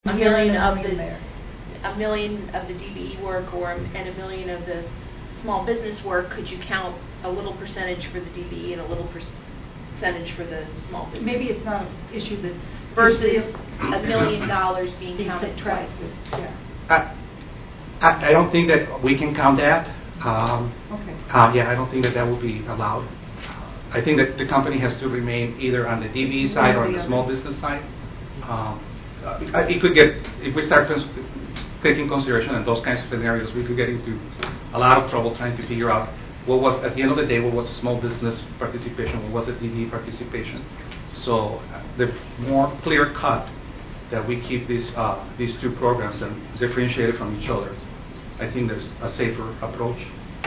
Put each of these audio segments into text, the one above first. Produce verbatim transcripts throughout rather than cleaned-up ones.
a million of the there. a million of the D B E work or and a million of the small business work, could you count a little percentage for the D B E and a little percentage for the small business? Maybe it's not an issue that versus a million dollars being counted twice. Yeah. I, I, I don't think that we can count that. Um, okay. Uh, yeah, I don't think that that will be allowed. I think that the company has to remain either on the D B E side or on the small business side. Um, uh, it could get, if we start cons- taking consideration in those kinds of scenarios, we could get into a lot of trouble trying to figure out what was, at the end of the day, what was the small business participation, what was the D B E participation. So uh, the more clear cut that we keep these uh, these two programs and differentiated from each other, I think there's a safer approach.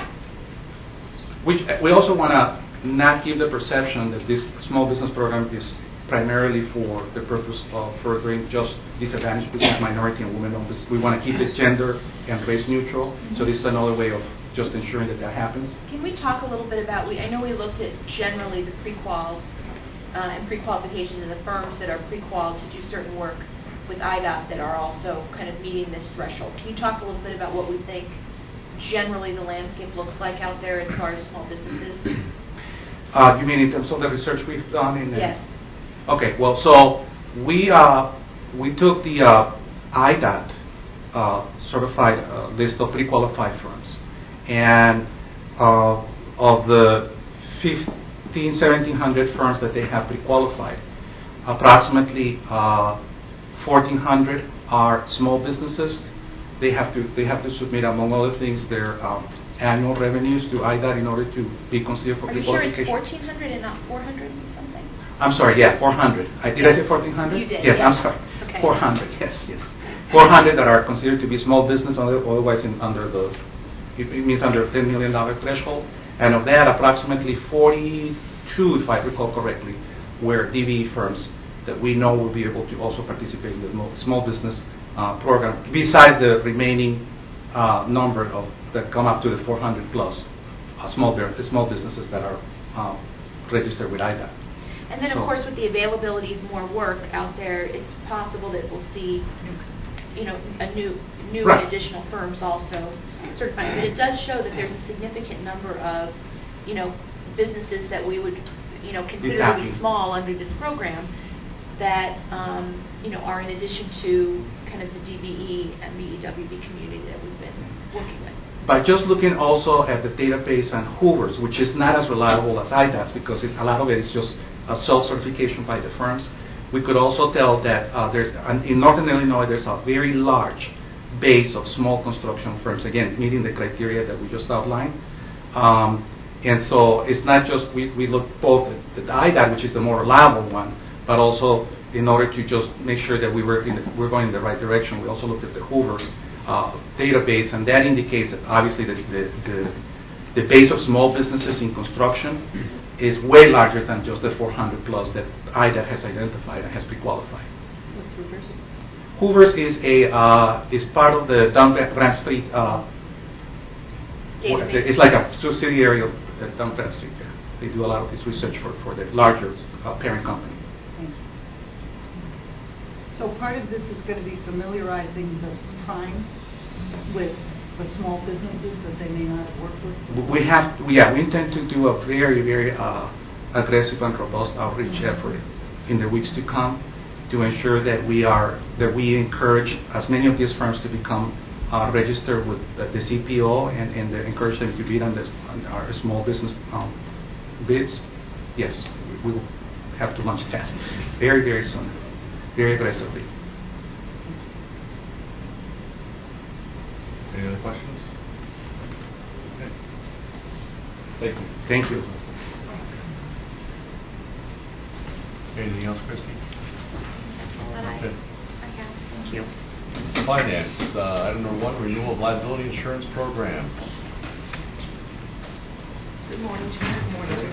Which we also want to not give the perception that this small business program is primarily for the purpose of furthering just disadvantaged business, minority and women-owned business. We want to keep it gender and race neutral. So this is another way of just ensuring that that happens. Can we talk a little bit about, we, I know we looked at generally the pre-quals uh, and pre-qualifications and the firms that are pre-qual to do certain work with I D O T that are also kind of meeting this threshold. Can you talk a little bit about what we think generally the landscape looks like out there as far as small businesses? Uh, you mean in terms of the research we've done? In yes. Okay, well, so we uh, we took the uh, I D O T uh, certified uh, list of pre-qualified firms, and uh, of the fifteen, seventeen hundred firms that they have pre-qualified, approximately uh, fourteen hundred are small businesses. They have to they have to submit, among other things, their um, annual revenues to I D O T in order to be considered for Are you sure pre-qualification. it's fourteen hundred and not four hundred and something? I'm sorry, yeah, four hundred. I, did yes. I say fourteen hundred? You did. Yes, yes. I'm sorry. Okay. four hundred, yes, yes. four hundred that are considered to be small business, otherwise in, under the, it means under ten million dollars threshold. And of that, approximately forty-two, if I recall correctly, were D B E firms that we know will be able to also participate in the small business uh, program, besides the remaining uh, number of that come up to the four hundred plus uh, small, small businesses that are uh, registered with I D O T. And then, so, of course, with the availability of more work out there, it's possible that we'll see, you know, a new, new right. and additional firms also certified. But it does show that there's a significant number of, you know, businesses that we would, you know, consider to be small under this program that, um, you know, are in addition to kind of the D B E and the E W B community that we've been working with. By just looking also at the database on Hoover's, which is not as reliable as I D O T's because it, a lot of it is just a self-certification by the firms, we could also tell that uh, there's an, in Northern Illinois there's a very large base of small construction firms, again, meeting the criteria that we just outlined. Um, and so it's not just, we, we look both at the I D O T, which is the more reliable one, but also in order to just make sure that we were, in the, we're going in the right direction, we also looked at the Hoover uh, database, and that indicates that obviously the, the, the, the base of small businesses in construction is way larger than just the four hundred plus that I D O T has identified and has pre-qualified. What's Hoover's? Hoover's is a uh, is part of the Dun Bradstreet. Uh, it's like a subsidiary of uh, Dun Bradstreet. Yeah. They do a lot of this research for, for the larger uh, parent company. Thank you. So part of this is going to be familiarizing the primes with the small businesses that they may not have worked with? We have, yeah, we intend to do a very, very uh, aggressive and robust outreach mm-hmm. effort in the weeks to come to ensure that we are, that we encourage as many of these firms to become uh, registered with uh, the C P O and, and the encourage them to bid on, this, on our small business um, bids. Yes, we will have to launch that very, very soon, very aggressively. Any other questions? Okay. Thank you. Thank you. Anything else, Christy? That's all that I, okay. I have. Thank you. Finance, uh, item number one, renewal of liability insurance program. Good morning, Chair. Good morning.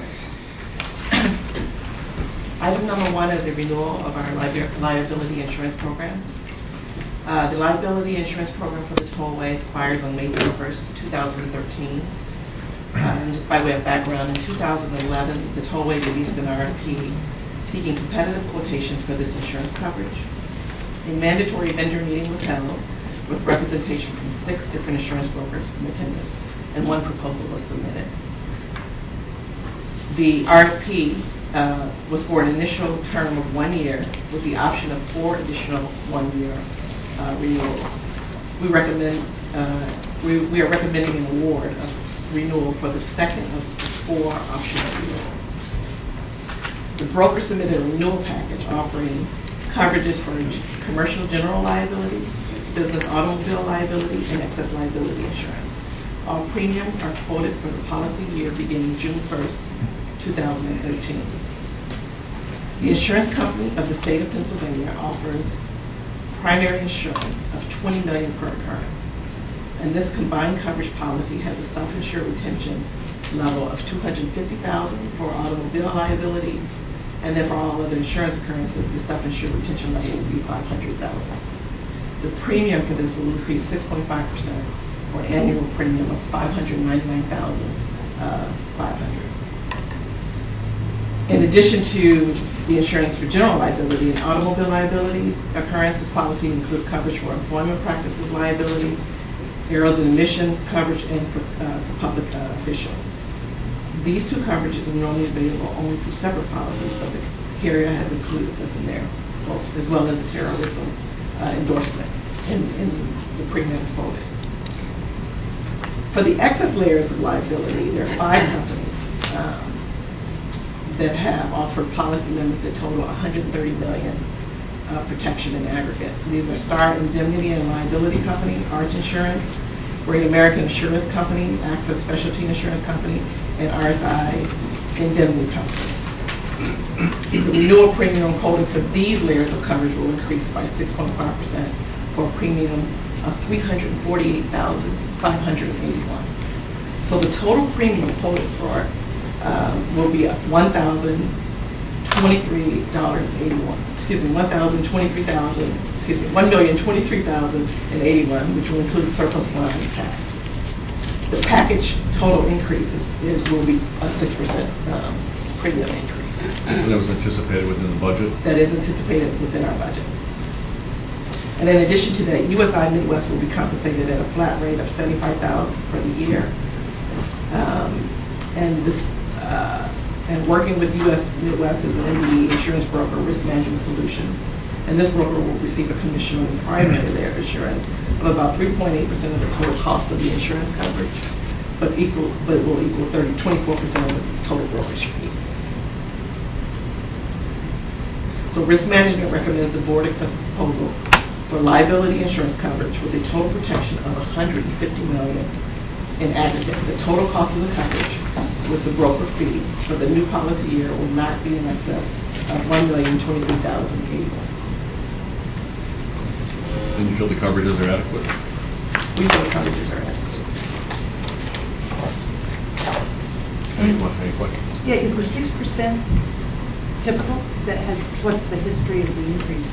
Item number one is the renewal of our li- liability insurance program. Uh, the liability insurance program for the tollway expires on May thirty-first, two thousand thirteen. Uh, and just by way of background, in two thousand eleven, the tollway released an R F P seeking competitive quotations for this insurance coverage. A mandatory vendor meeting was held with representation from six different insurance brokers in attendance, and one proposal was submitted. The R F P uh, was for an initial term of one year with the option of four additional one-year uh, renewals. We recommend uh, we, we are recommending an award of renewal for the second of four optional renewals. The broker submitted a renewal package offering coverages for commercial general liability, business automobile liability, and excess liability insurance. All premiums are quoted for the policy year beginning June first, two thousand thirteen. The insurance company of the state of Pennsylvania offers primary insurance of twenty million dollars per occurrence, and this combined coverage policy has a self-insured retention level of two hundred fifty thousand dollars for automobile liability, and then for all other insurance occurrences, the self-insured retention level will be five hundred thousand dollars. The premium for this will increase six point five percent for an annual premium of five hundred ninety-nine thousand five hundred dollars. In addition to the insurance for general liability and automobile liability occurrence, this policy includes coverage for employment practices liability, errors and emissions coverage, and for, uh, for public uh, officials. These two coverages are normally available only through separate policies, but the carrier has included this in there, as well as the terrorism uh, endorsement in, in the premium quoted. For the excess layers of liability, there are five companies um, that have offered policy limits that total one hundred thirty million dollars uh, protection in aggregate. These are Star Indemnity and Liability Company, Arch Insurance, Great American Insurance Company, Access Specialty Insurance Company, and R S I Indemnity Company. The renewal premium quoted for these layers of coverage will increase by six point five percent for a premium of three hundred forty-eight thousand five hundred eighty-one dollars. So the total premium quoted for um, will be one thousand twenty-three dollars and eighty-one cents. Excuse me, one thousand twenty-three thousand. Excuse me, one million twenty-three thousand and eighty-one, which will include surplus lines tax. The package total increase is, is will be a six percent um, premium increase. And that was anticipated within the budget? That is anticipated within our budget. And in addition to that, U S I Midwest will be compensated at a flat rate of seventy-five thousand dollars for the year. Um, and this, uh, and working with U S Midwest as an M D E insurance broker, Risk Management Solutions, and this broker will receive a commission on the primary layer of insurance of about three point eight percent of the total cost of the insurance coverage, but equal, but it will equal twenty-four percent of the total brokerage fee. So Risk Management recommends the board accept the proposal for liability insurance coverage with a total protection of one hundred fifty million dollars in aggregate. The total cost of the coverage with the broker fee for the new policy year will not be in excess of one million twenty-three thousand eighty-one. And you feel the coverages are adequate? We feel the coverages are adequate. Any, any questions? Yeah, is the six percent typical? That has, what's the history of the increases?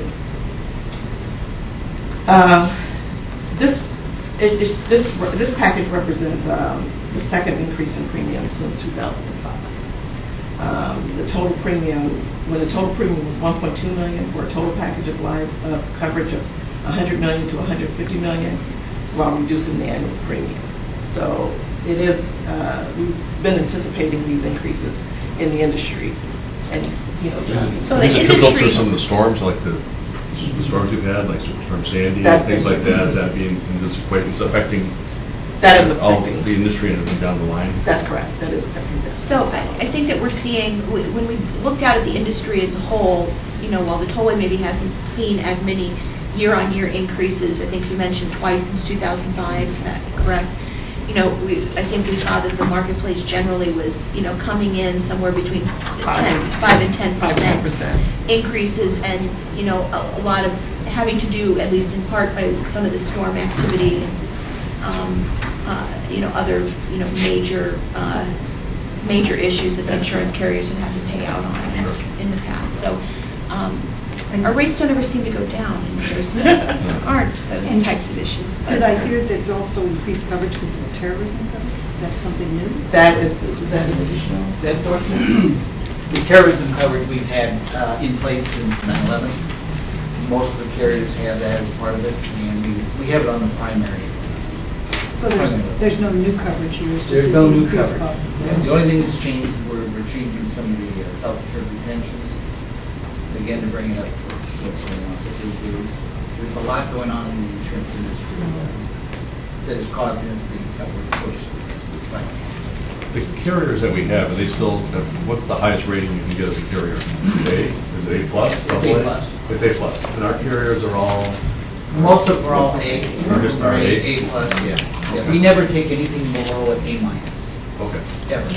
Um, this it, it, this this package represents um, the second increase in premium since two thousand five. Um, the total premium, when the total premium was one point two million dollars for a total package of live uh, coverage of one hundred million dollars to one hundred fifty million dollars, while reducing the annual premium. So it is uh, we've been anticipating these increases in the industry, and you know. Is it, So is the it trickle industry- through some of the storms, like the, the storms we've had, like Superstorm Sandy That's and things been- like that? Is that being in this equation? It's affecting That is all affecting. the industry and everything down the line? That's correct. That is affecting this. So I, I think that we're seeing, w- when we looked out at the industry as a whole, you know, while the tollway maybe hasn't seen as many year-on-year increases, I think you mentioned twice since two thousand five, is that correct? You know, we, I think we saw that the marketplace generally was, you know, coming in somewhere between ten, five and ten Five and ten percent percent. increases, and, you know, a, a lot of having to do, at least in part, by some of the storm activity and, um, uh, you know, other, you know, major, uh, major issues that the insurance carriers have had to pay out on in, in the past. So, um, our rates don't ever seem to go down, and there's, there aren't those types of issues. Did I hear there's also increased coverage because of terrorism coverage? Is that something new? That is, is that an additional endorsement? The terrorism coverage we've had uh, in place since nine eleven. most of the carriers have that as part of it, and we, we have it on the primary. So there's, there's no new coverage here? It's just There's no the new increased coverage. cost. Yeah, the only thing that's changed is we're, we're changing some of the uh, self-insured retentions, again, to bring it up to what's going on. There's, there's, there's a lot going on in the insurance industry uh, that is causing us to be upward pushed. The carriers that we have, are they still, uh, what's the highest rating you can get as a carrier? A? Is it A plus? It's Double A plus. It's A plus. And our carriers are all, Most of them are all A. Or just our A? A plus, yeah. yeah. We never take anything below an A minus, okay. ever.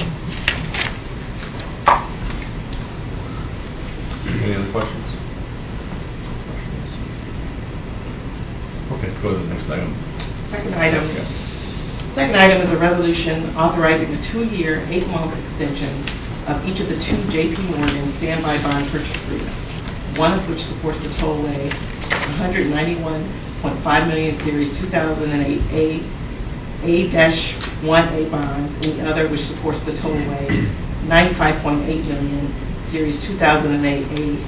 Any other questions? Okay, go to the next item. Second item. Second item is a resolution authorizing a two-year, eight-month extension of each of the two J P Morgan standby bond purchase agreements, one of which supports the tollway one ninety-one point five million Series two thousand eight A A one A bonds, and the other which supports the tollway ninety-five point eight million Series two thousand eight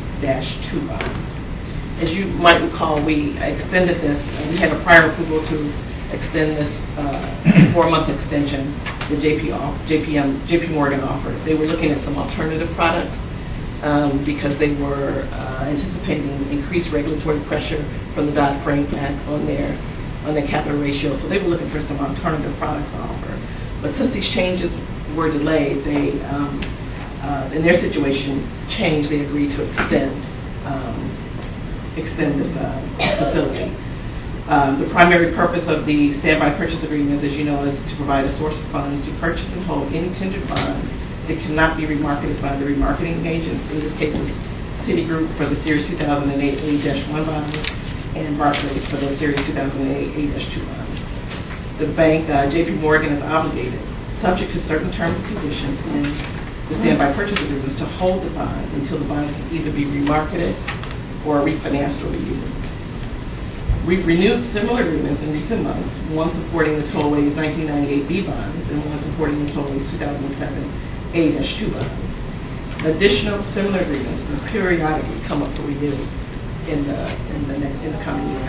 A two bonds. As you might recall, we extended this. Uh, we had a prior approval to extend this uh, four-month extension. The J P, J P M, J P Morgan offered. They were looking at some alternative products um, because they were uh, anticipating increased regulatory pressure from the Dodd-Frank Act on their on their capital ratio. So they were looking for some alternative products to offer. But since these changes were delayed, they um, uh, in their situation changed. They agreed to extend. Um, extend this uh, facility. Um, the primary purpose of the standby purchase agreements, as you know, is to provide a source of funds to purchase and hold any tendered bonds that cannot be remarketed by the remarketing agents. In this case, it's Citigroup for the Series two thousand eight A one bonds and Barclays for the Series two thousand eight A two bonds. The bank, uh, J P Morgan, is obligated, subject to certain terms and conditions in the standby purchase agreements, to hold the bonds until the bonds can either be remarketed or refinanced or renewed. We've renewed similar agreements in recent months, one supporting the tollway's nineteen ninety-eight B bonds and one supporting the tollway's two thousand seven A two bonds. Additional similar agreements will periodically come up for renewal in the in the next, in the coming year.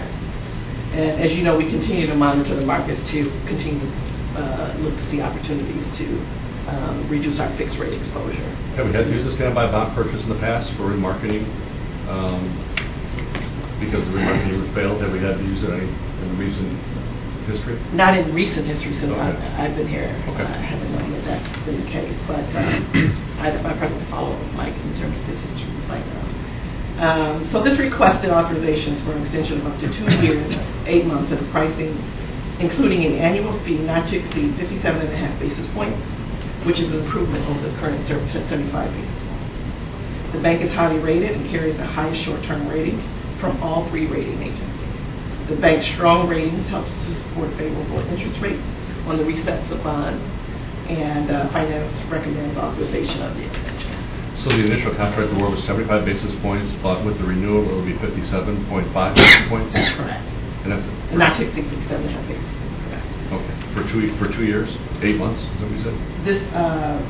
And as you know, we continue to monitor the markets to continue to uh, look to see opportunities to um, reduce our fixed rate exposure. Have we had to use the standby bond purchase in the past for remarketing? Um, because the remarketing failed, have we had to use it any, in the recent history? Not in recent history since Okay. I've, I've been here. Okay. I haven't known that that's been the case, but um, I, I probably follow up with Mike in terms of this history right now. Um, so this requested authorizations for an extension of up to two years, eight months at a pricing, including an annual fee not to exceed fifty-seven and a half basis points, which is an improvement over the current seventy-five basis points. The bank is highly rated and carries the highest short-term ratings from all three rating agencies. The bank's strong ratings helps to support favorable interest rates on the resets of bonds, and uh, finance recommends authorization of the extension. So the initial contract award was seventy-five basis points, but with the renewal it will be fifty-seven point five basis points? That's correct. And that's And not to exceed fifty-seven and a half basis points, correct. okay. For two for two years, eight months, is that what you said? This uh,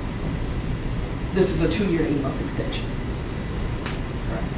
this is a two-year, eight-month extension. Correct.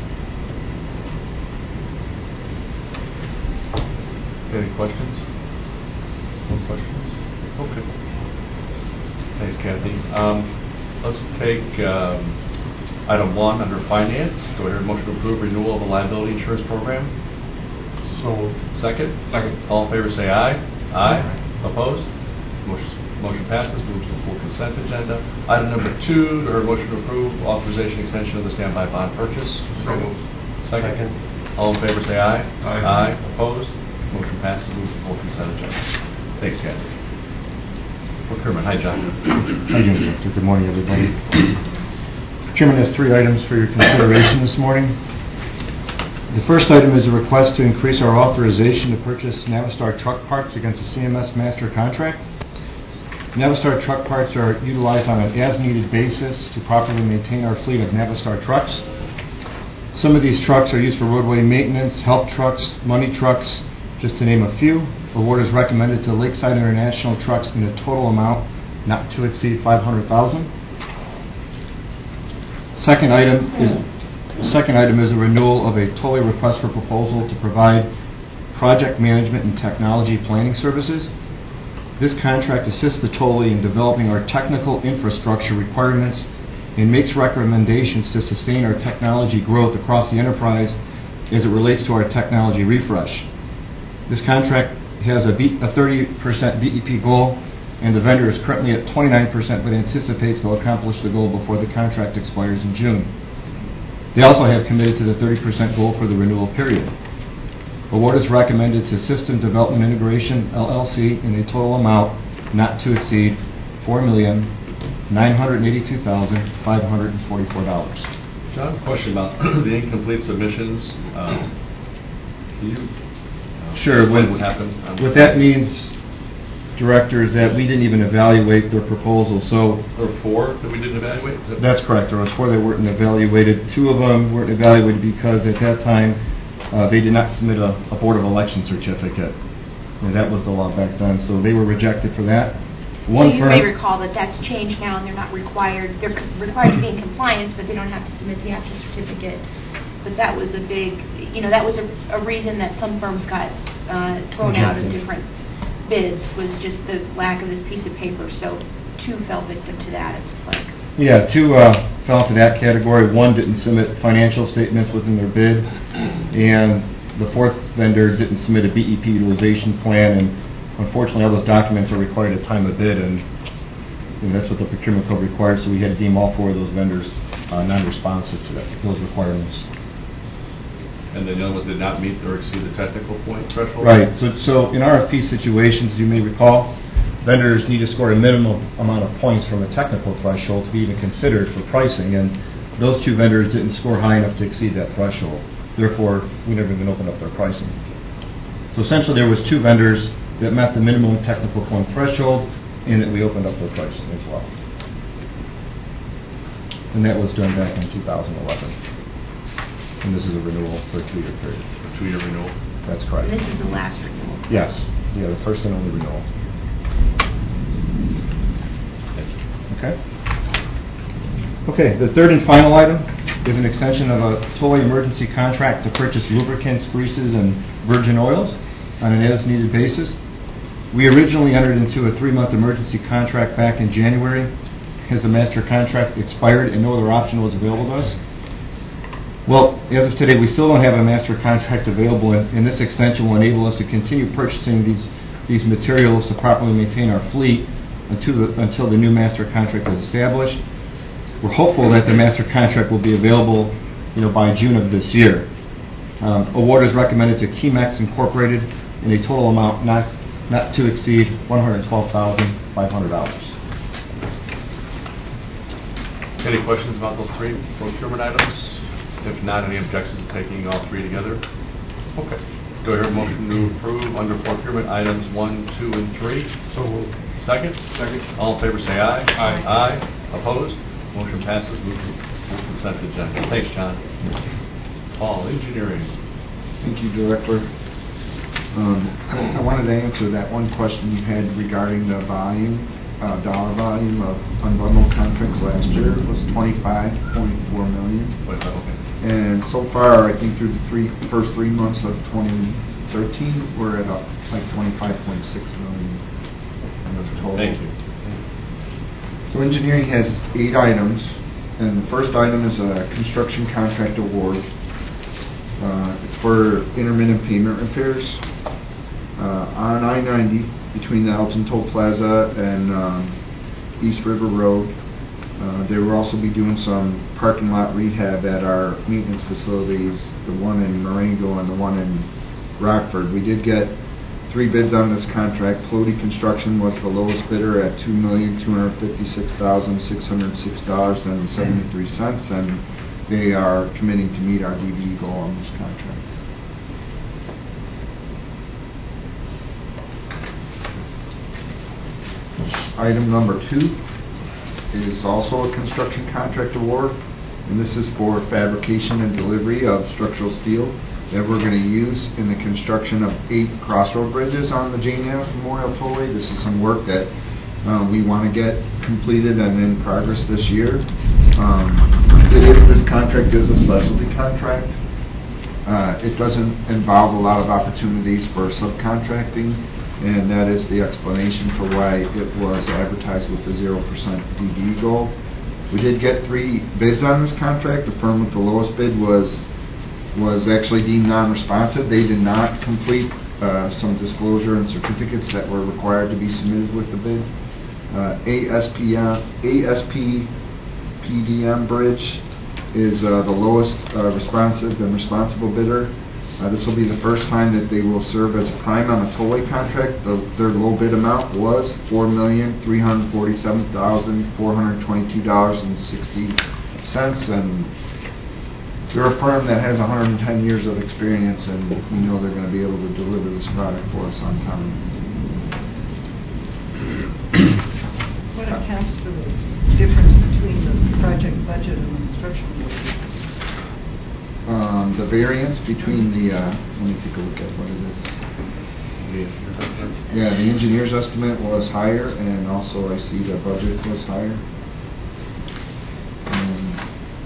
Any questions? No questions? Okay. Thanks, Kathy. Um, let's take um, item one under finance. Do I hear a motion to approve renewal of a liability insurance program? So second. Second. All in favor, say aye. Aye. Aye. Opposed? Motion, motion passes. Moves to the full consent agenda. Item number two. Do I hear a motion to approve authorization extension of the standby bond purchase? So moved. Second. Second. All in favor, say aye. Aye. Aye. Opposed? Motion passes. Moves to the full consent agenda. Thanks, Kathy. Procurement. Hi, John. How you doing, Director? Good morning, everybody. Chairman has three items for your consideration this morning. The first item is a request to increase our authorization to purchase Navistar truck parts against a C M S master contract. Navistar truck parts are utilized on an as-needed basis to properly maintain our fleet of Navistar trucks. Some of these trucks are used for roadway maintenance, help trucks, money trucks, just to name a few. Award is recommended to Lakeside International Trucks in a total amount not to exceed five hundred thousand dollars. Second item is The second item is a renewal of a tollway request for proposal to provide project management and technology planning services. This contract assists the tollway in developing our technical infrastructure requirements and makes recommendations to sustain our technology growth across the enterprise as it relates to our technology refresh. This contract has a, B, a thirty percent B E P goal, and the vendor is currently at twenty-nine percent, but anticipates they'll accomplish the goal before the contract expires in June. They also have committed to the thirty percent goal for the renewal period. Award is recommended to System Development Integration, L L C, in a total amount not to exceed four million nine hundred eighty-two thousand five hundred forty-four dollars. John, question about the incomplete submissions. Um, Can you uh, Sure. explain What, what happened? Um, what that means, Director, is that we didn't even evaluate their proposal. So There were four that we didn't evaluate? Is that- that's correct. There was four that weren't evaluated. Two of them weren't evaluated because at that time uh, they did not submit a, a Board of Election certificate. And that was the law back then. So they were rejected for that. One So you firm, may recall that that's changed now, and they're not required, they're co- required to be in compliance, but they don't have to submit the actual certificate. But that was a big, you know, that was a, a reason that some firms got uh, thrown out of Rejected. different bids, was just the lack of this piece of paper. So two fell victim to that, it looks like. yeah, two uh, fell into that category. One didn't submit financial statements within their bid, and the fourth vendor didn't submit a B E P utilization plan. And unfortunately, all those documents are required at time of bid, and, and that's what the procurement code requires. So we had to deem all four of those vendors uh, non-responsive to that, those requirements. And the other ones did not meet or exceed the technical point threshold? Right. So, so in R F P situations, you may recall, vendors need to score a minimum amount of points from the technical threshold to be even considered for pricing, and those two vendors didn't score high enough to exceed that threshold. Therefore, we never even opened up their pricing. So essentially, there was two vendors that met the minimum technical point threshold, and that we opened up their pricing as well. And that was done back in two thousand eleven. And this is a renewal for a two-year period. A two-year renewal? That's correct. And this is the last renewal. Yes. Yeah, the first and only renewal. Okay. Okay, the third and final item is an extension of a tollway emergency contract to purchase lubricants, greases, and virgin oils on an as-needed basis. We originally entered into a three-month emergency contract back in January. As the master contract expired and no other option was available to us. Well, as of today, we still don't have a master contract available, and, and this extension will enable us to continue purchasing these these materials to properly maintain our fleet until the, until the new master contract is established. We're hopeful that the master contract will be available, you know, by June of this year. Um, award is recommended to Chemex Incorporated in a total amount not not to exceed one hundred twelve thousand five hundred dollars. Any questions about those three procurement items? If not, any objections to taking all three together? Okay. Do I hear a motion to approve under procurement items one, two, and three? So moved. Second? Second. All in favor say aye. Aye. Aye. Opposed? Motion passes. Move to consent agenda. Thanks, John. Paul, engineering. Thank you, Director. Um, I I wanted to answer that one question you had regarding the volume, uh, dollar volume of unbundled contracts last year. It was twenty-five point four million. Wait, okay. And so far, I think through the three, first three months of twenty thirteen, we're at a, like twenty-five point six million in the total. Thank you. So engineering has eight items, and the first item is a construction contract award. Uh, it's for intermittent payment repairs uh, on I ninety between the Elton Toll Plaza and um, East River Road. Uh, they will also be doing some parking lot rehab at our maintenance facilities, the one in Marengo and the one in Rockford. We did get three bids on this contract. Plody Construction was the lowest bidder at two million two hundred fifty-six thousand six hundred six dollars and seventy-three cents, and they are committing to meet our D B E goal on this contract. Item number two is also a construction contract award, and this is for fabrication and delivery of structural steel that we're going to use in the construction of eight crossroad bridges on the Jane Addams Memorial Tollway. This is some work that uh, we want to get completed and in progress this year. Um, it is, this contract is a specialty contract. Uh, it doesn't involve a lot of opportunities for subcontracting, and that is the explanation for why it was advertised with the zero percent D D goal. We did get three bids on this contract. The firm with the lowest bid was was actually deemed non-responsive. They did not complete uh, some disclosure and certificates that were required to be submitted with the bid. Uh, A S P P D M Bridge is uh, the lowest uh, responsive and responsible bidder. Uh, this will be the first time that they will serve as a prime on a tollway contract. The, their low bid amount was four million three hundred forty-seven thousand four hundred twenty-two dollars and sixty cents, and they're a firm that has one hundred ten years of experience, and we know they're going to be able to deliver this product for us on time. What accounts for the difference between the project budget and the construction budget? Um, the variance between the, uh, let me take a look at what it is. Yeah, the engineer's estimate was higher, and also I see the budget was higher. Um,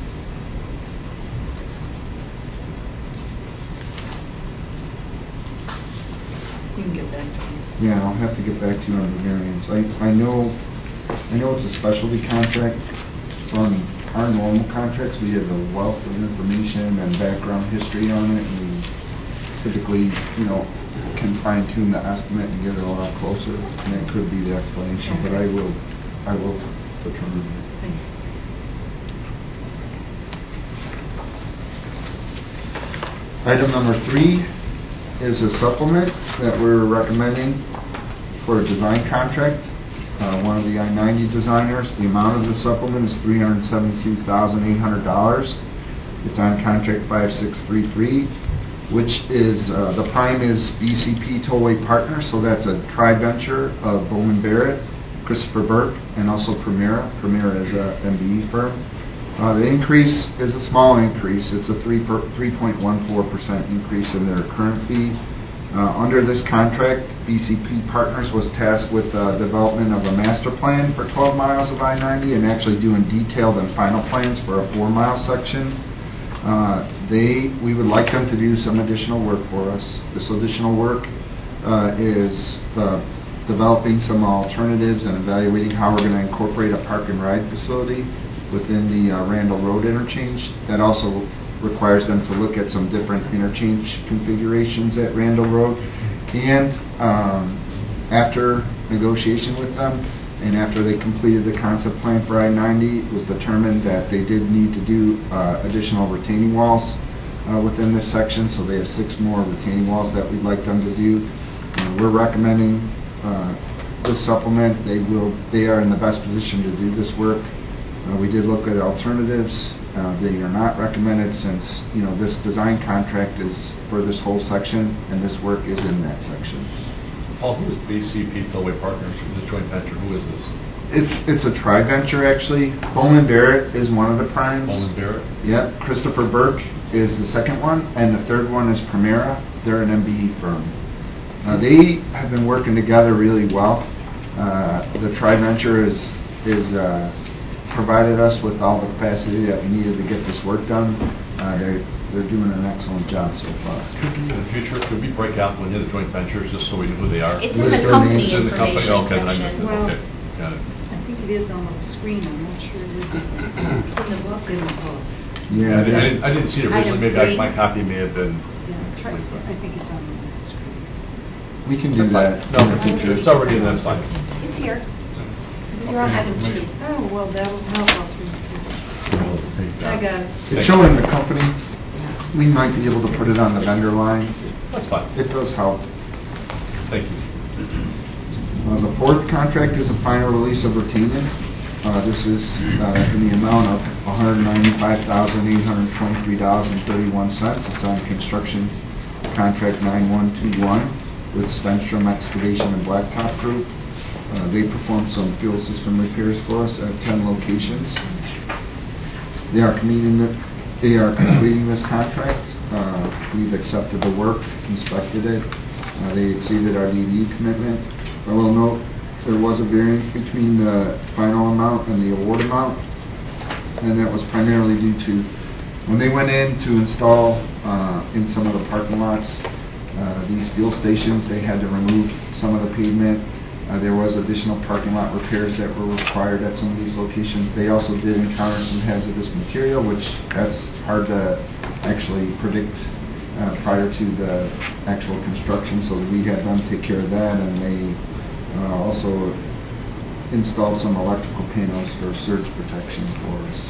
You can get back to me. Yeah, I'll have to get back to you on the variance. I, I know, I know it's a specialty contract, so on our normal contracts, we have a wealth of information and background history on it, and we typically, you know, can fine tune the estimate and get it a lot closer, and that could be the explanation, but I will, I will determine that. Thank you. Item number three is a supplement that we're recommending for a design contract. Uh, one of the I ninety designers. The amount of the supplement is three hundred seventy-two thousand eight hundred dollars. It's on contract five six three three, which is, uh, the prime is B C P Tollway Partners, so that's a tri-venture of Bowman Barrett, Christopher Burke, and also Primera. Primera is a M B E firm. Uh, the increase is a small increase. It's a three point one four percent increase in their current fee. Uh, under this contract, B C P Partners was tasked with uh, development of a master plan for twelve miles of I ninety and actually doing detailed and final plans for a four mile section. Uh, they, we would like them to do some additional work for us. This additional work uh, is uh, developing some alternatives and evaluating how we're going to incorporate a park and ride facility within the uh, Randall Road interchange. That also requires them to look at some different interchange configurations at Randall Road. And um, after negotiation with them, and after they completed the concept plan for I ninety, it was determined that they did need to do uh, additional retaining walls uh, within this section, so they have six more retaining walls that we'd like them to do. Uh, we're recommending uh, this supplement. They will, they are in the best position to do this work. Uh, we did look at alternatives. Uh, they are not recommended since, you know, this design contract is for this whole section, and this work is in that section. Paul, who is B C P Tollway Partners? Who's the joint venture? Who is this? It's it's a tri-venture, actually. Bowman Barrett is one of the primes. Bowman Barrett? Yep. Christopher Burke is the second one, and the third one is Primera. They're an M B E firm. Uh, they have been working together really well. Uh, the tri-venture is is uh, provided us with all the capacity that we needed to get this work done. Uh, they're, they're doing an excellent job so far. Could we, in the future, could we break out one of the joint ventures just so we know who they are? It's in List the their company names. It's in the company, information okay, then I missed it, section. Well- okay, got it. I think it is on the screen, I'm not sure it is in the, in the book. In the book. Yeah, I didn't, I this- didn't- I didn't see it originally, Item maybe I- three. my copy may have been. Yeah, try, I think it's on the screen. we can do That's that. fine. in the No, future. it's already in, that's fine. It's here. You're on item two. Oh, well, that'll help all through. I got it. It's showing the company. We might be able to put it on the vendor line. That's fine, It does help. thank you. Uh, the fourth contract is a final release of retainment. Uh, this is uh, in the amount of one hundred ninety-five thousand eight hundred twenty-three dollars and thirty-one cents. It's on construction contract nine one two one with Stenstrom Excavation and Blacktop Group. Uh, they performed some fuel system repairs for us at ten locations. They are completing the, they are completing this contract. Uh, we've accepted the work, inspected it. Uh, they exceeded our D D commitment. I will note there was a variance between the final amount and the award amount. and that was primarily due to when they went in to install uh, in some of the parking lots uh, these fuel stations, they had to remove some of the pavement. Uh, there was additional parking lot repairs that were required at some of these locations. They also did encounter some hazardous material, which that's hard to actually predict uh, prior to the actual construction, so we had them take care of that, and they uh, also installed some electrical panels for surge protection for us.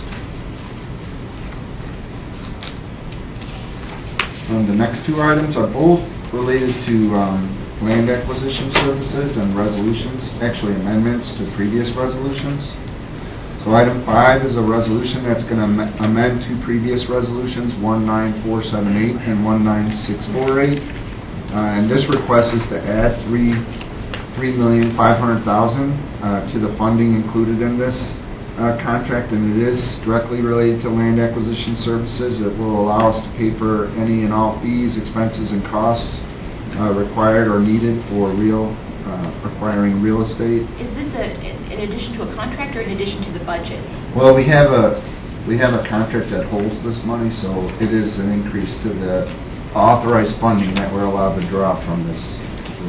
Um, the next two items are both related to um, land acquisition services and resolutions, actually amendments to previous resolutions. So item five is a resolution that's going to am- amend two previous resolutions, one nine four seven eight and one nine six four eight. Uh, and this request is to add three three million five hundred thousand uh, to the funding included in this uh, contract, and it is directly related to land acquisition services. It will allow us to pay for any and all fees, expenses, and costs uh, required or needed for real uh, acquiring real estate. Is this a, in, in addition to a contract or in addition to the budget? Well, we have a we have a contract that holds this money, so it is an increase to the authorized funding that we're allowed to draw from this.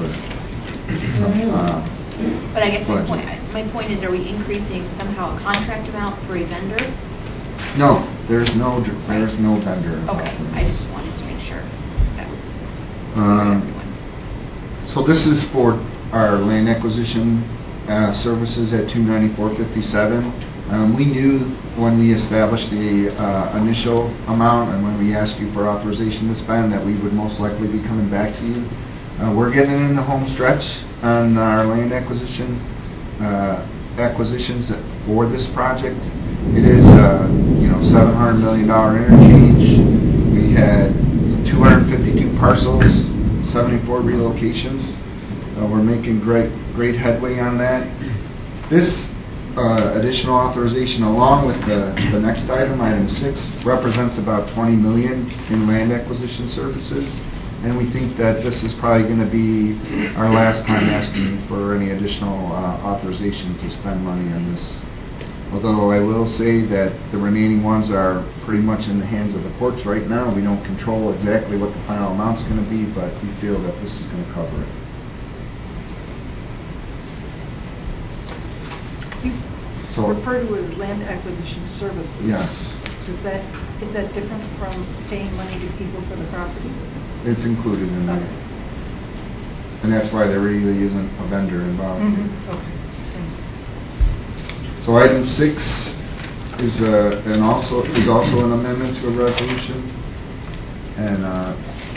Uh, But I guess my budget. point, my point is, are we increasing somehow a contract amount for a vendor? No, there's no there's no vendor involved Okay, in I this. just wanted to make sure that was Um, everyone. So this is for our land acquisition uh, services at two ninety-four fifty-seven. Um, we knew when we established the uh, initial amount and when we asked you for authorization to spend that we would most likely be coming back to you. Uh, we're getting in the home stretch on our land acquisition uh, acquisitions for this project. It is, uh, you know, seven hundred million dollars interchange. We had two hundred fifty-two parcels, seventy-four relocations. Uh, we're making great great headway on that. This uh, additional authorization, along with the, the next item, item six, represents about twenty million dollars in land acquisition services. And we think that this is probably going to be our last time asking for any additional uh, authorization to spend money on this. Although I will say that the remaining ones are pretty much in the hands of the courts right now. We don't control exactly what the final amount's going to be, but we feel that this is going to cover it. You So- refer to it as land acquisition services. Yes, Is that, is that different from paying money to people for the property? it's included in that. And that's why there really isn't a vendor involved. Mm-hmm. Okay. Thank you. So item six is uh, and also is also an amendment to a resolution, and uh,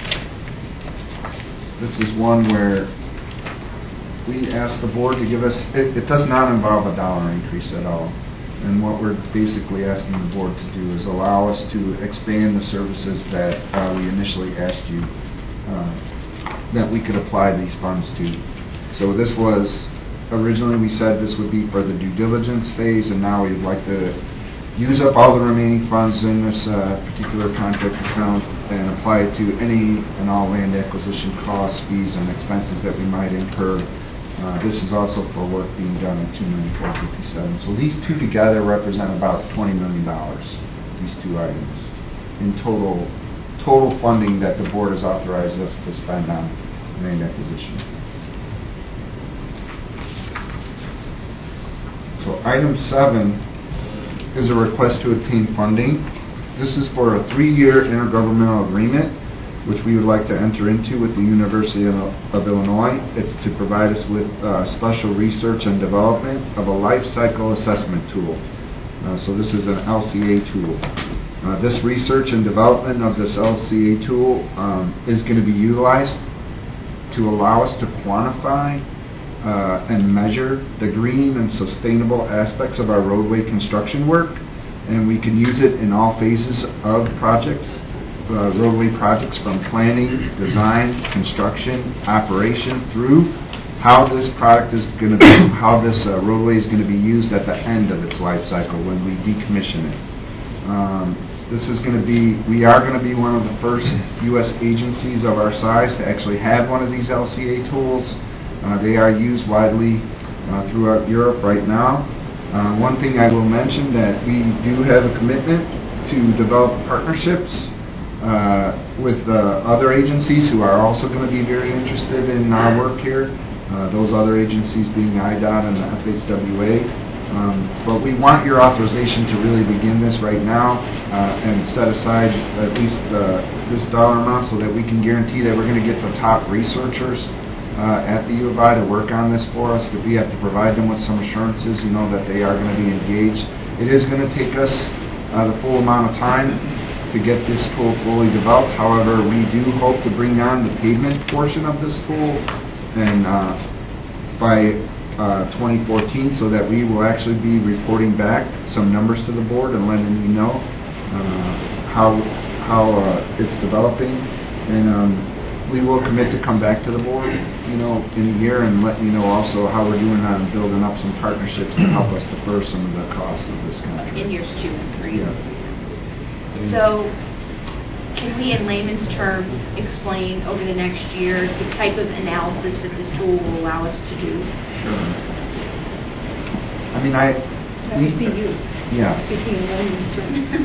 this is one where we ask the board to give us. It, it does not involve a dollar increase at all, and what we're basically asking the board to do is allow us to expand the services that uh, we initially asked you uh, that we could apply these funds to. So this was. Originally, we said this would be for the due diligence phase, and now we'd like to use up all the remaining funds in this uh, particular contract account and apply it to any and all land acquisition costs, fees, and expenses that we might incur. Uh, this is also for work being done at two ninety-four fifty-seven. So these two together represent about twenty million dollars, these two items, in total, total funding that the board has authorized us to spend on land acquisition. So item seven is a request to obtain funding. This is for a three-year intergovernmental agreement, which we would like to enter into with the University of, of Illinois. It's to provide us with uh, special research and development of a life cycle assessment tool. Uh, so this is an L C A tool. Uh, this research and development of this L C A tool um, is going to be utilized to allow us to quantify Uh, and measure the green and sustainable aspects of our roadway construction work, and we can use it in all phases of projects, uh, roadway projects, from planning, design, construction, operation, through how this product is going to be, how this uh, roadway is going to be used at the end of its life cycle when we decommission it. Um, this is going to be, we are going to be one of the first U S agencies of our size to actually have one of these L C A tools. Uh, they are used widely uh, throughout Europe right now, Uh, one thing I will mention that we do have a commitment to develop partnerships uh, with uh, other agencies who are also going to be very interested in our work here. Uh, those other agencies being I D O T and the F H W A. Um, but we want your authorization to really begin this right now uh, and set aside at least uh, this dollar amount so that we can guarantee that we're going to get the top researchers uh, at the U of I to work on this for us. That we have to provide them with some assurances, you know, that they are going to be engaged. It is going to take us uh, the full amount of time to get this tool fully developed. However, we do hope to bring on the pavement portion of this tool and uh, by uh, twenty fourteen, so that we will actually be reporting back some numbers to the board and letting you know uh, how how uh, it's developing, and um, we will commit to come back to the board, you know, in a year and let you know also how we're doing on building up some partnerships to help us defer some of the costs of this contract. In years two and three. Yeah. So, can we, in layman's terms, explain over the next year the type of analysis that this tool will allow us to do? Sure. I mean, I... That would be you. Yes. Speaking in layman's terms.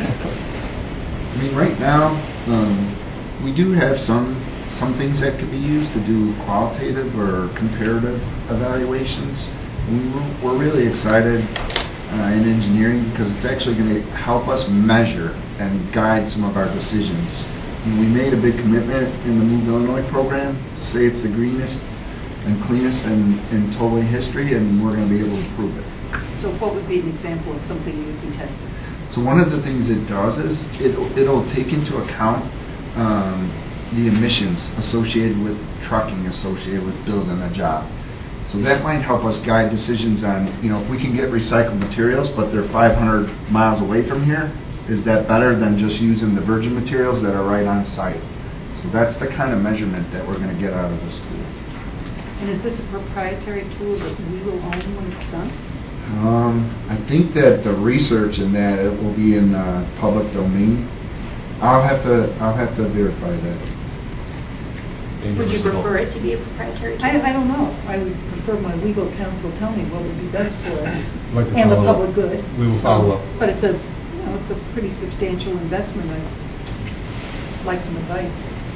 I mean, right now, um, we do have some some things that could be used to do qualitative or comparative evaluations. We were, we're really excited uh, in engineering because it's actually going to help us measure and guide some of our decisions. And we made a big commitment in the Move Illinois program to say it's the greenest and cleanest in, in tollway history, and we're going to be able to prove it. So what would be an example of something you would be testing? So one of the things it does is it'll, it'll take into account um, the emissions associated with trucking, associated with building a job. So that might help us guide decisions on, you know, if we can get recycled materials, but they're five hundred miles away from here, is that better than just using the virgin materials that are right on site? So that's the kind of measurement that we're going to get out of this tool. And is this a proprietary tool that we will own when it's done? Um, I think that the research in that it will be in uh, public domain. I'll have to I'll have to verify that. Would you prefer it to be a proprietary tool? I, I don't know. I would prefer my legal counsel tell me what would be best for us I'd like to and the follow up. public good. We will follow up. But it's a, you know, it's a pretty substantial investment. I'd like some advice.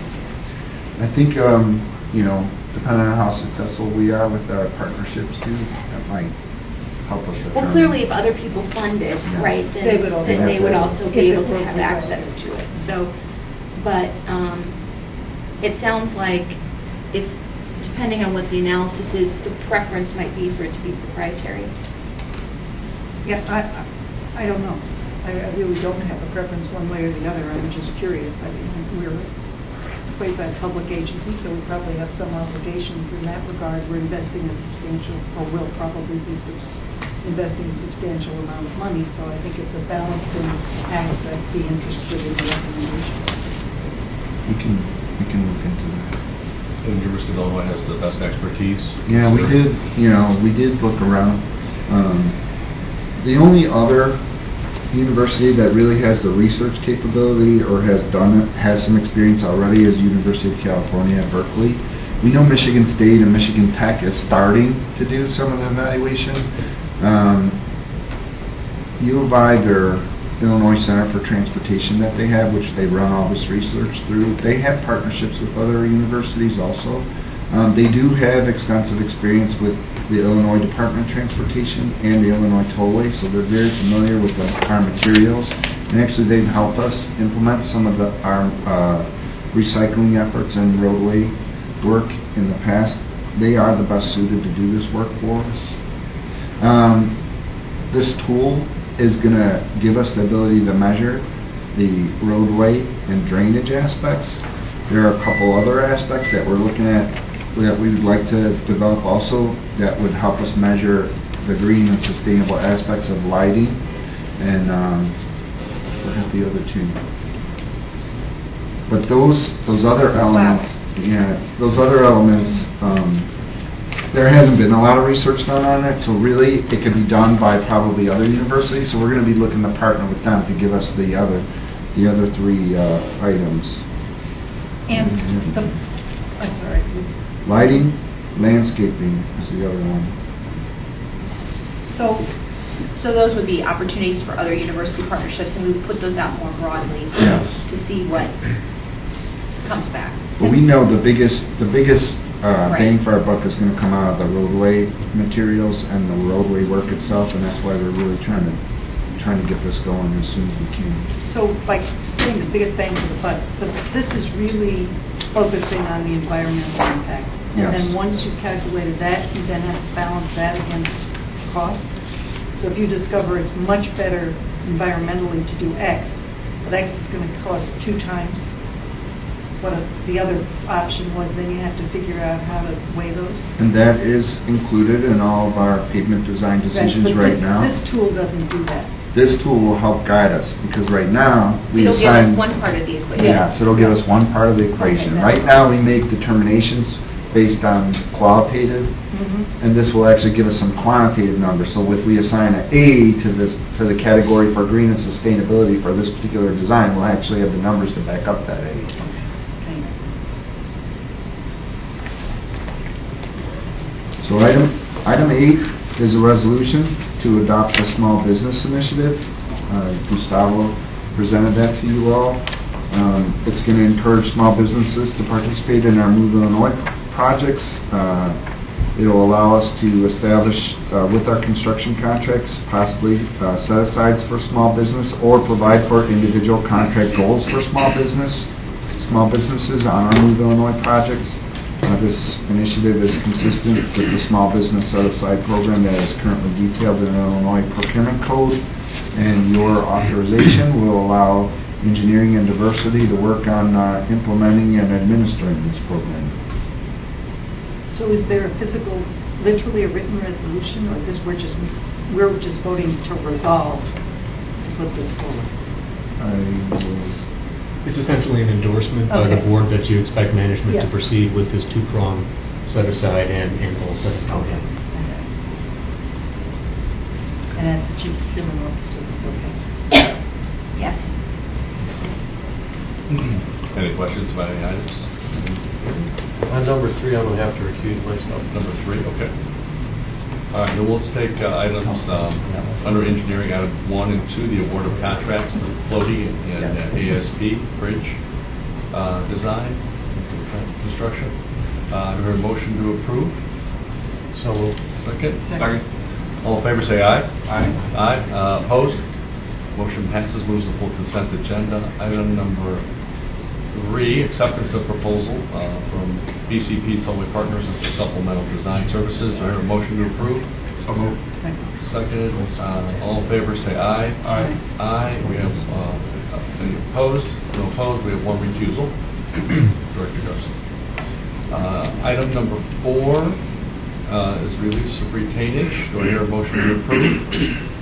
I think um, you know, depending on how successful we are with our partnerships too, that might help us. Well, determine. clearly, if other people fund it, Yes. right, then They would also then they have would to- also If be it able to were have provided. access to it. So, but um, it sounds like if, depending on what the analysis is, the preference might be for it to be proprietary. Yeah, I, I, I don't know. I, I really don't have a preference one way or the other. I'm just curious. I mean, we're a quasi-public agency, so we probably have some obligations in that regard. We're investing a substantial, or will probably be subs- investing a substantial amount of money, so I think it's a balancing act. I'd be interested in the recommendation. We can we can look into that. The University of Illinois has the best expertise. Yeah, we So- did. You know, we did look around. Um, the only other university that really has the research capability or has done it, has some experience already, is University of California at Berkeley. We know Michigan State and Michigan Tech is starting to do some of the evaluation. Um, U of I, their Illinois Center for Transportation that they have, which they run all this research through, they have partnerships with other universities also. Um, they do have extensive experience with the Illinois Department of Transportation and the Illinois Tollway, so they're very familiar with the, our materials. And actually, they've helped us implement some of the, our uh, recycling efforts and roadway work in the past. They are the best suited to do this work for us. Um, this tool is going to give us the ability to measure the roadway and drainage aspects. There are a couple other aspects that we're looking at that we would like to develop also that would help us measure the green and sustainable aspects of lighting, and um, what are the other two? But those those other elements, yeah, those other elements, um, there hasn't been a lot of research done on it, so really it could be done by probably other universities. So we're going to be looking to partner with them to give us the other the other three uh, items. And the, I'm sorry. Lighting, landscaping is the other one. So So those would be opportunities for other university partnerships, and we would put those out more broadly Yes. to see what comes back. But we know the biggest, the biggest uh, Right. bang for our buck is going to come out of the roadway materials and the roadway work itself, and that's why we're really trying to, trying to get this going as soon as we can. So, like, saying the biggest bang for the buck, but this is really focusing on the environmental impact. And Yes. then once you've calculated that, you then have to balance that against cost. So if you discover it's much better environmentally to do X, but X is going to cost two times what a- the other option was, then you have to figure out how to weigh those. And that is included in all of our pavement design decisions But right this- now. This tool doesn't do that. This tool will help guide us, because right now, we It'll give assign... us one part of the equation. Yes, it'll give us one part of the equation. Okay, Right now, we make determinations based on qualitative, Mhm. and this will actually give us some quantitative numbers. So if we assign an A to this, to the category for green and sustainability for this particular design, we'll actually have the numbers to back up that A. Thanks. So item, item eight is a resolution to adopt a small business initiative. Uh, Gustavo presented that to you all. Um, It's going to encourage small businesses to participate in our Move Illinois projects. Uh, It'll allow us to establish uh, with our construction contracts possibly uh, set-asides for small business, or provide for individual contract goals for small business, small businesses on our Move Illinois projects. Uh, This initiative is consistent with the small business set-aside program that is currently detailed in the Illinois Procurement Code, and your authorization will allow engineering and diversity to work on uh, implementing and administering this program. So is there a physical, literally a written resolution, or this, we're just, we're just voting to resolve to put this forward? I will- It's essentially an endorsement by the Okay. board that you expect management to Yeah. proceed with this two-prong set-aside and, and goal set accounting. And as the chief civil officer, okay. Yes. Any questions about any items? On number three, I'm going to have to recuse myself. Number three, okay. All right, then let's take uh, items um, under engineering, item one and two, the award of contracts, the floating and uh, A S P bridge uh, design, construction. Uh, Do we have a motion to approve? So moved. Second? Second. All in favor, say aye. Aye. Aye. Uh, Opposed? Motion passes, moves to full consent agenda. Item number three, acceptance of proposal uh, from B C P Tollway Partners as to supplemental design services. Do I hear a motion to approve? So moved. Seconded. Uh, All in favor, say aye. Aye. Aye. We have, uh, any opposed? No opposed. We have one recusal. Director Garcia. Uh, Item number four uh, is release of retainage. Do I hear a motion to approve?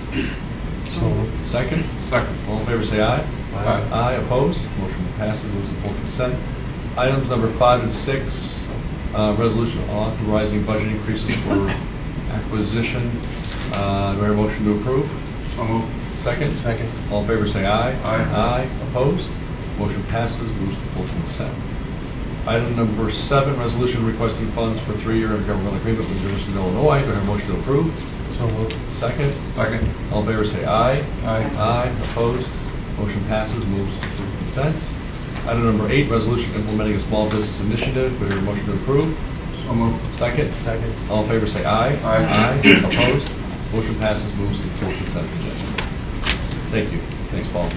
So moved. Second? Second. All in favor, say aye. Aye. Aye, opposed? Motion passes, moves to full consent. Items number five and six, uh, resolution authorizing budget increases for acquisition. Uh, Do I hear a motion to approve? So moved. Second? Second. All in favor, say aye. Aye. Aye, opposed? Motion passes, moves to full consent. Item number seven, resolution requesting funds for three-year intergovernmental agreement with the University of Illinois. Do I hear a motion to approve? So moved. Second? Second. All in favor, say aye. Aye. Aye, opposed? Motion passes, moves to consent. Item number eight, resolution implementing a small business initiative. Do I hear a motion to approve? So moved. Second? Second. All in favor, say aye. Aye. Aye, opposed? Motion passes, moves to full consent agenda. Thank you. Thanks, Paul.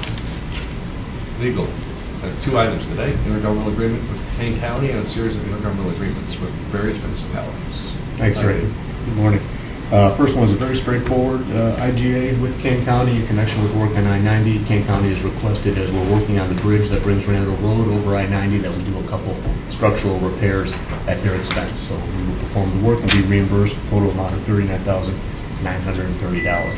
Legal has two items today, intergovernmental agreement with Kane County and a series of intergovernmental agreements with various municipalities. Thanks, Ray. Good morning. Uh, First one is a very straightforward uh, I G A with Kane County in connection with work on I ninety. Kane County has requested, as we're working on the bridge that brings Randall Road over I ninety, that we do a couple structural repairs at their expense. So we will perform the work and be reimbursed a total amount of thirty-nine thousand nine hundred thirty dollars.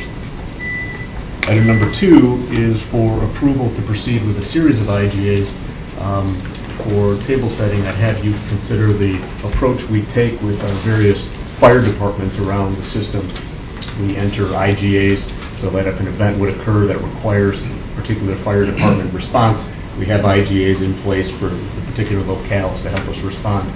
Item number two is for approval to proceed with a series of I G As um, for table setting. I'd have you consider the approach we take with our various fire departments around the system. We enter I G As so that if an event would occur that requires a particular fire department response, we have I G As in place for the particular locales to help us respond.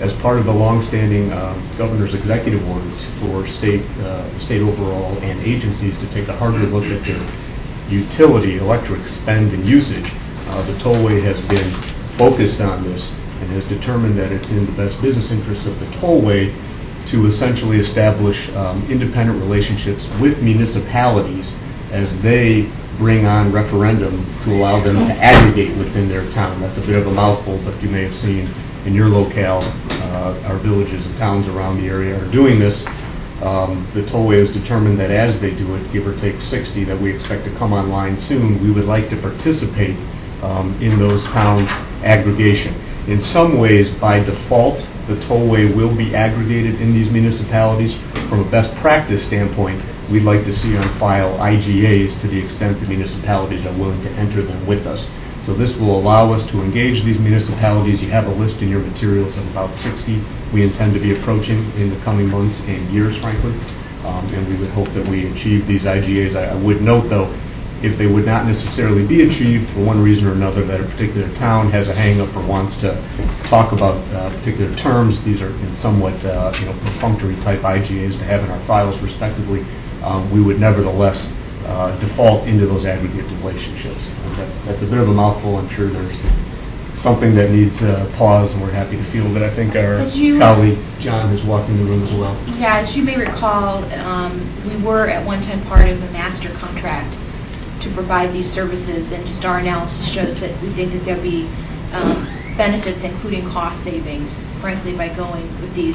as part of the longstanding um, governor's executive orders for state, uh, state overall and agencies to take a harder look at their utility, electric spend and usage, uh, the tollway has been focused on this and has determined that it's in the best business interests of the tollway to essentially establish um, independent relationships with municipalities as they bring on referendum to allow them to aggregate within their town. That's a bit of a mouthful, but you may have seen in your locale, uh, our villages and towns around the area are doing this. Um, the tollway has determined that as they do it, give or take sixty, that we expect to come online soon, we would like to participate um, in those town aggregation. In some ways, by default, the tollway will be aggregated in these municipalities. From a best practice standpoint, we'd like to see on file I G As to the extent the municipalities are willing to enter them with us. So this will allow us to engage these municipalities. You have a list in your materials of about sixty we intend to be approaching in the coming months and years, frankly. Um, and we would hope that we achieve these I G As. I, I would note, though, if they would not necessarily be achieved for one reason or another, that a particular town has a hang-up or wants to talk about uh, particular terms, these are in somewhat uh, you know, perfunctory type I G As to have in our files respectively, um, we would nevertheless uh, default into those aggregate relationships. That, that's a bit of a mouthful. I'm sure there's something that needs uh, pause, and we're happy to field it. I think our you, colleague John has walked in the room as well. Yeah, as you may recall, um, we were at one time part of a master contract to provide these services, and just our analysis shows that we think that there'll be um, benefits, including cost savings, frankly, by going with these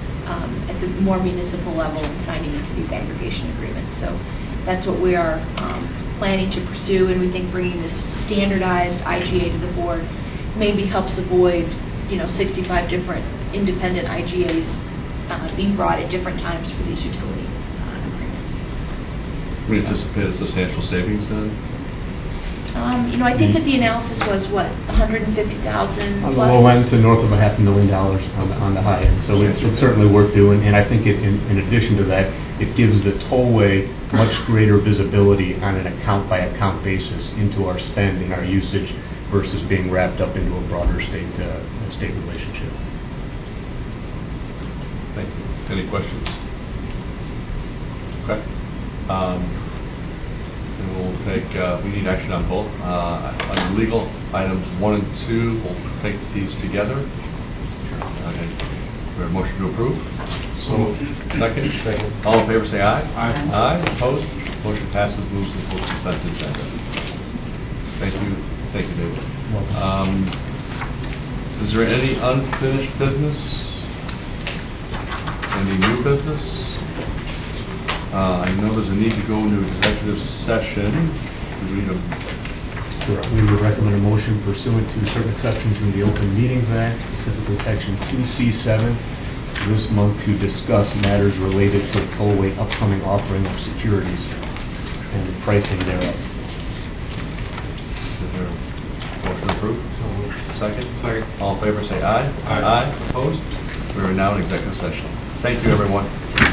um, at the more municipal level and signing into these aggregation agreements. So that's what we are um, planning to pursue, and we think bringing this standardized I G A to the board maybe helps avoid, you know, sixty-five different independent I G As uh, being brought at different times for these utility uh, agreements. We anticipate a substantial savings then? Um, you know, I think that the analysis was, what, one hundred fifty thousand On the plus? low end to north of a half a million dollars on the, on the high end. So it's, it's certainly worth doing. And I think it, in, in addition to that, it gives the tollway much greater visibility on an account-by-account basis into our spend and our usage versus being wrapped up into a broader state uh, state relationship. Thank you. Any questions? Okay. Um, and we'll take, uh, we need action on both. Uh, on legal items one and two, we'll take these together. Okay. We have a motion to approve. So, second? Second. All in favor say aye. Aye. Aye. Opposed? Motion passes, moves to full consent agenda. Thank you. Thank you, David. Um, is there any unfinished business? Any new business? Uh, I know there's a need to go into executive session. Do we need a Sure. We would recommend a motion pursuant to certain exceptions in the Open Meetings Act, specifically Section two C seven, this month to discuss matters related to the tollway upcoming offering of securities and the pricing thereof. Is there a motion approved? Second? Second. All in favor say aye. Aye. Opposed? We are now in executive session. Thank you, everyone.